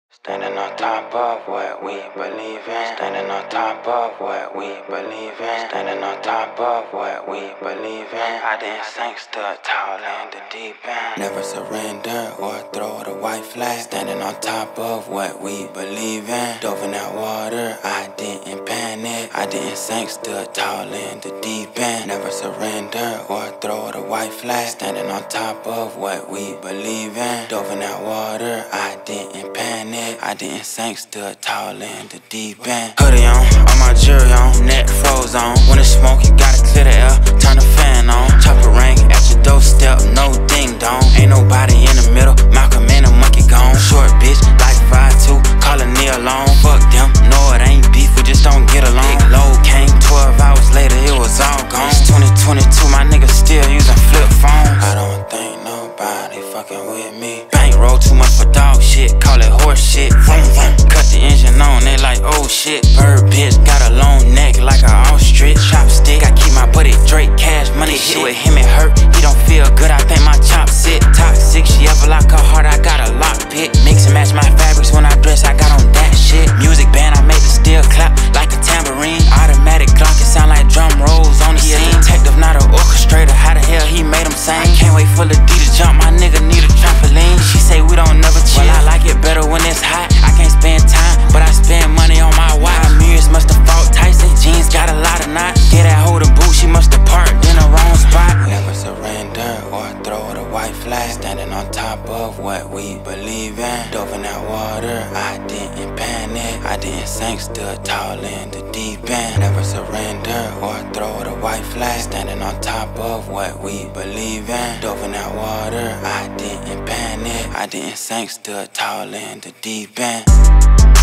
Standing on top of what we believe in. Standing on top of what we believe in. Standing on top of what we believe in. I didn't sink, stood tall in the deep end. Never surrender or throw the white flag. Standing on top of what we believe in. Dove in that water, I didn't panic. I didn't sink, stood tall in the deep end. Never surrender or throw the white flag. Standing on top of what we believe in. Dove in that water, I didn't panic. I didn't sink, stood tall in the deep end. Hoodie on, all my jewelry on, neck froze on. When it's smoke, you gotta clear the air, turn the fan on. Chopper rank at your doorstep, no ding dong. Ain't nobody in the middle, Malcolm and a monkey gone. Short bitch, like 5'2", callin' me alone. Fuck them, no it ain't beef, we just don't get along. Big load came 12 hours later, it was all gone. It's 2022, my niggas still using flip phones. I don't think nobody fucking with me. Bankroll too much for dog shit, call it horse shit. Vroom, vroom. Cut the engine on, they like, oh shit. Bird bitch, got a long neck like a ostrich. Chopstick, I keep my buddy Drake cash money shit. With him it hurt, he don't feel good, I think my chop sit. Toxic, she ever lock her heart, I got a lockpick. Mix and match my fabrics when I dress, I got on that shit. Music band, I make the steel clap like a tambourine. Automatic clock, it sound like drum rolls on the scene. Detective, not an orchestrator, how the hell he made him sing? I can't wait for Lil D to jump, my nigga need a trampoline. She say we don't never chill, well, I like it better when it's hot. I can't spend time, but I spend money on my watch. My mirrors must have fought Tyson, jeans got a lot of knots. Get that hold of boot, she must have parked in the wrong spot. Never surrender or throw the white flag. Standing on top of what we believe in. Dove in that water, I didn't panic. I didn't sink, stood tall in the deep end. Never surrender or throw the white flag. Standing on top of what we believe in. Dove in that water, I didn't panic. I didn't sink, stood tall in the deep end.